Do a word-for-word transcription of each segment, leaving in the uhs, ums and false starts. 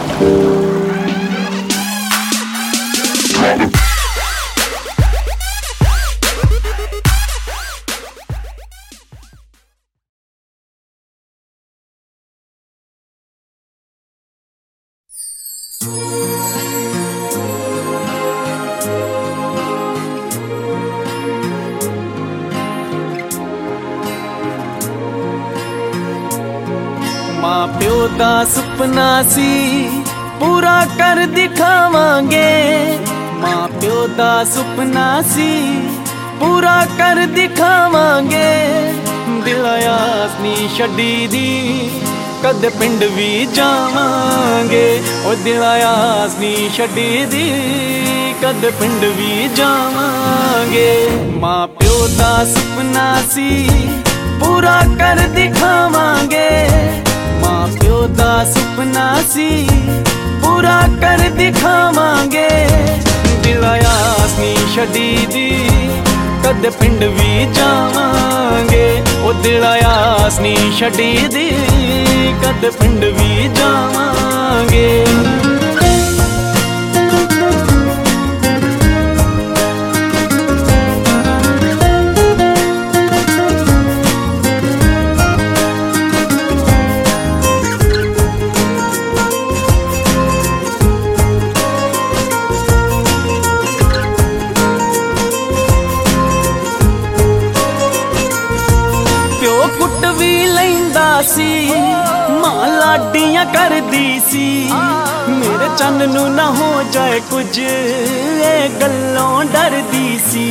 मां प्यो दा सुपना सी पूरा कर दिखावांगे। मां प्यो दा सुपना सी पूरा कर दिखावांगे। दिल आस नी छड्डी दी कद पिंड भी जावांगे। ओ दिल आस नी छड्डी दी कद पिंड भी जावांगे। मां प्यो दा सुपना सी पूरा कर दिखावांगे। मां प्यो दा सुपना सी पूरा कर दिखावांगे। दिल आस नी छड्डी दी कद पिंड भी जावांगे। ओ दिल आस नी छड्डी दी कद पिंड भी जावांगे। कुट भी लैंदा सी मां लाडियां करदी सी। मेरे चन्न नू ना हो जाए कुछ ए गल्लों डरदी सी।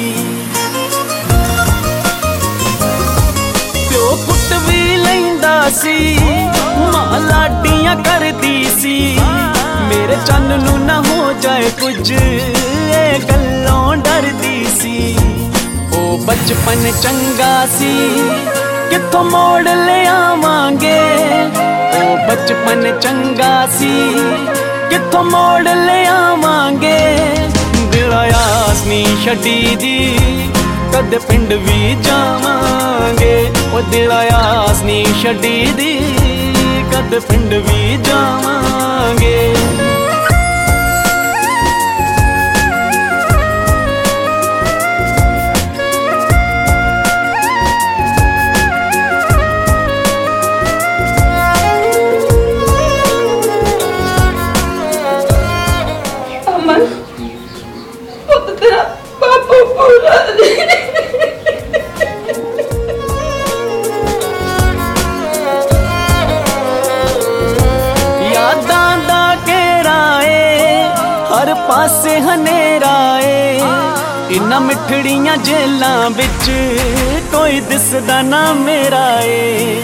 प्यो कुट भी लैंदा सी मां लाडियां करदी सी। मेरे चन्न नू ना हो जाए कुछ ए गल्लों डरदी सी। ओ बचपन चंगा सी किथों मोड़ ले आवांगे। ओ बचपन चंगा सी किथों मोड़ ले आवांगे। दिल आस नी छड्डी दी कद पिंड भी जावांगे। ओ दिल आस नी छड्डी दी कद पिंड भी जावांगे। यादां दा घेरा ए हर पासे हनेरा ए। इन्ना मिठड़ियां जेलां बिच कोई दिसदा ना मेरा ए।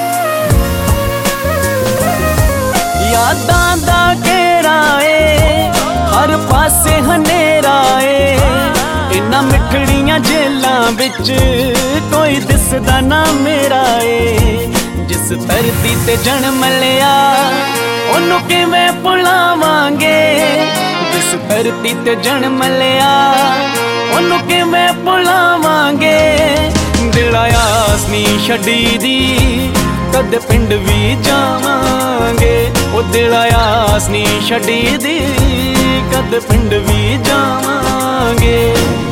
यादां दा घेरा ए हर पासे हनेरा ए। इन्ना मिठड़ियां जेलां बिच कोई दिसदा ना मेरा ए। जिस धरती ते जन्म लिया ओनू किवें भुलावांगे। जिस धरती ते जन्म लिया ओनू किवें भुलावांगे। दिल आस नी छड्डी दी कद पिंड भी जावांगे। ओ दिल आस नी छड्डी दी कद पिंड भी जावांगे।